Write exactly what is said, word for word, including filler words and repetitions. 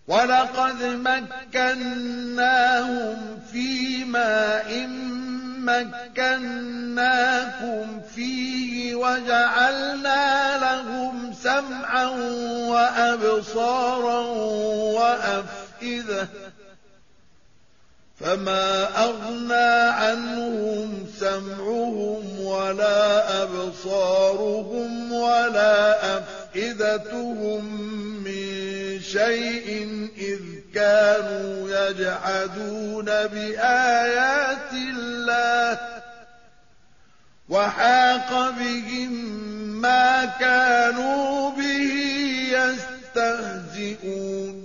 وَلَقَدْ مَكَّنَّاهُمْ فِي مَاءٍ مَّكَّنَّاكُمْ فِيهِ وَجَعَلْنَا لَهُمْ سَمْعًا وَأَبْصَارًا وَأَفْئِدَةً فَمَا أَغْنَىٰ عَنْهُمْ سَمْعُهُمْ وَلَا أَبْصَارُهُمْ وَلَا أَفْئِدَتُهُم مِّن شَيْءٍ إِذْ كَانُوا يَجْحَدُونَ بِآيَاتِ اللَّهِ وَحَاقَ بِهِم مَّا كَانُوا بِهِ يَسْتَهْزِئُونَ